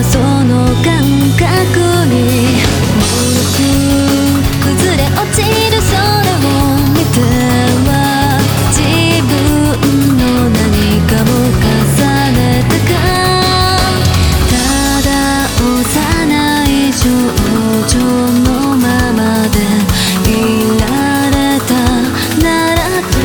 なその感覚にもろく崩れ落ちる空を見ては自分の何かを重ねたか、ただ幼い少女のままでいられたならと、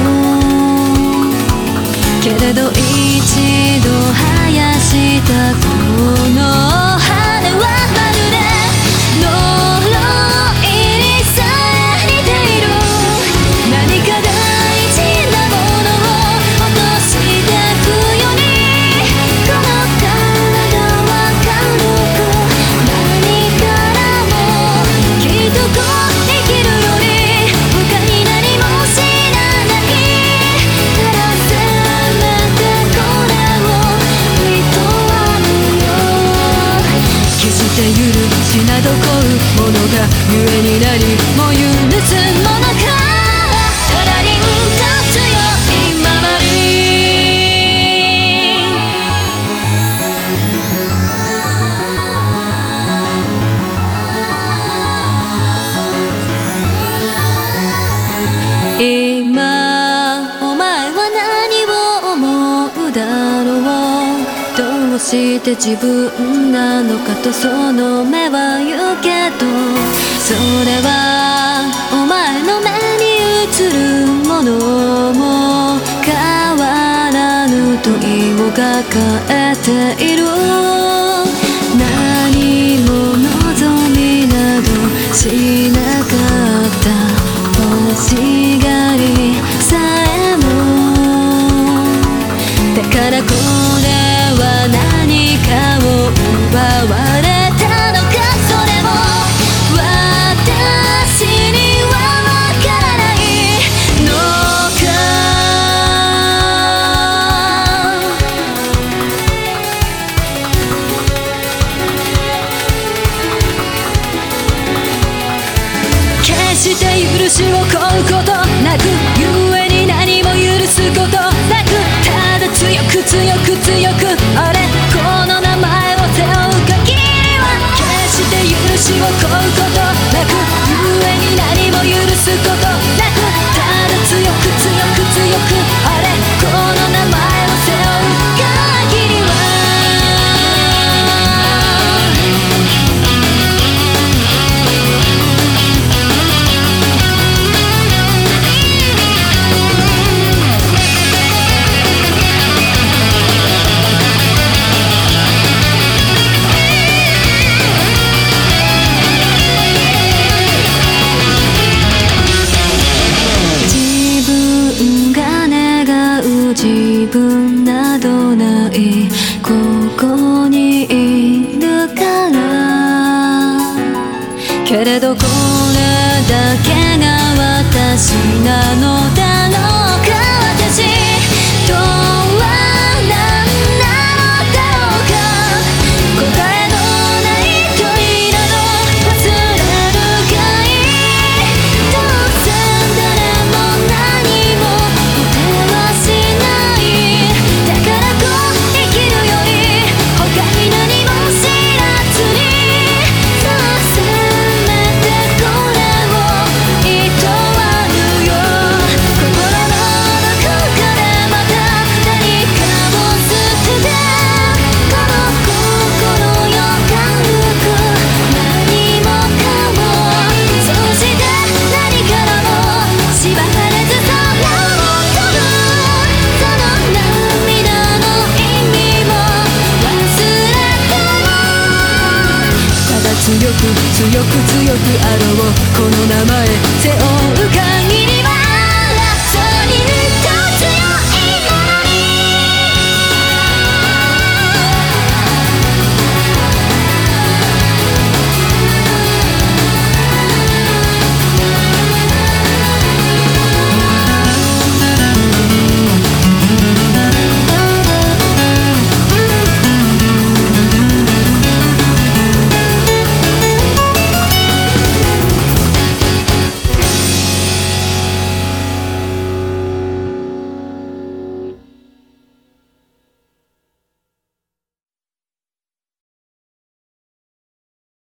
けれど一度生やしたこの羽はまるで呪いにさえ似ている。何か大事なものを落としてくように、この体は軽く何からもきっとこう生きるより他に何も知らないからせめてこれを認わぬよ。決して許しなどこうものが故になりも許すものか、ただに立つよ今まで今お前は何を思うだろう。どうして自分なのかとその目は言うけど、それはお前の目に映るものも変わらぬ問いを抱えている。何も望みなどしなかった欲しがりさえも、だからこれは何かを奪われたのか、それも私にはわからないのか。決して許しを請うことなく、故に何も許すことなく、ただ強く強く強く俺この名前を背負う限りは、決して許しを請うことなく、故に何も許すことなく、ただ強く強く強く俺この名前を背負う限りは。自分などないここにいるから、けれどこれだけが私なのだ